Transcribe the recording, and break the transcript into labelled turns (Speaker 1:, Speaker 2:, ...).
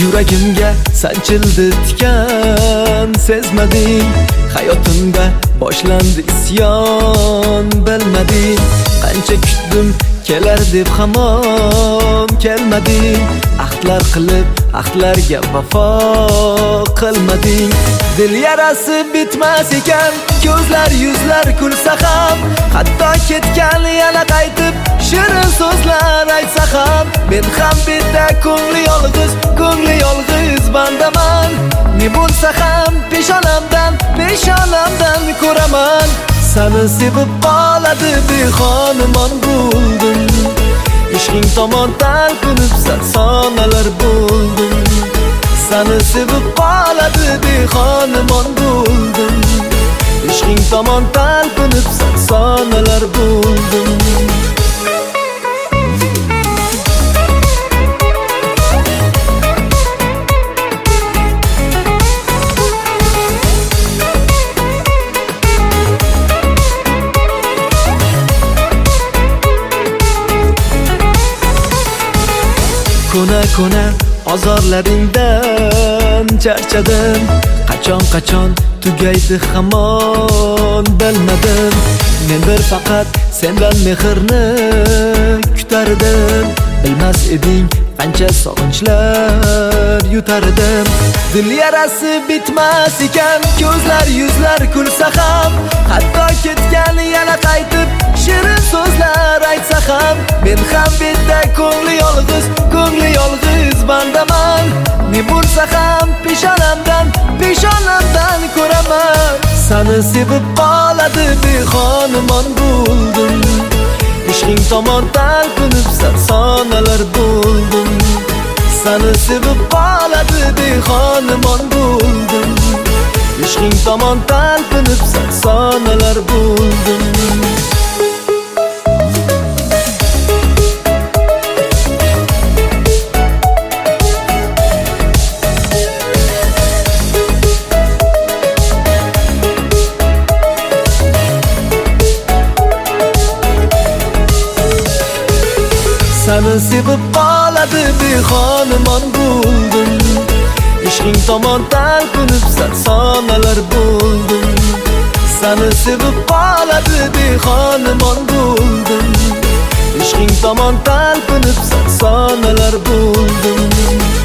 Speaker 1: Yuragimga sanchildi tikan, sezmading. Hayotimda boshlandi isyon, bilmading. Qancha kutdim kelar deb hamon kelmading. Ahdlar qilib ahdlarga vafo qilmading. Dil yarasi bitmas ekan, ko'zlar yuzlar kulsa ham, hatto ketgan yana qaytib shirin so'zlar aytsa ham, men ham bitta ko'ngli yolg'iz bandaman. Ne bo'lsa ham peshonamdan ko'raman. Seni sevib qoladi behonimon bo'ldim. Ishqing tomon talpinib sonalar bo'ldim. Seni sevib qoladi behonimon bo'ldim. Ishqing tomon talpinib sonalar bo'ldim. Kona azorlaringdan charchadim. Qachon tugaydi hamon bilmadim. Men bir faqat sendan mehrni kutardim. Bilmas eding qancha sog'inchlar yutardim. Dil yarasi bitmas ekan, ko'zlar yuzlar kulsa ham, hatto ketgan yana qaytib shirin so'zlar aytsa ham, men ham bitta ko'ngli yolg'iz bandaman. Ne bo'lsa ham peshonamdan ko'raman. Seni sevib qoladi behonimon bo'ldim. Ishqing tomon talpinib sonalar bo'ldim. Seni sevib qoladi behonimon bo'ldim. Ishqing tomon talpinib sonalar bo'ldim. Seni sevib qoladi behonimon bo'ldim. Ishqing tomon talpinib sonalar bo'ldim. Seni sevib qoladi behonimon bo'ldim. Ishqing tomon talpinib sonalar bo'ldim.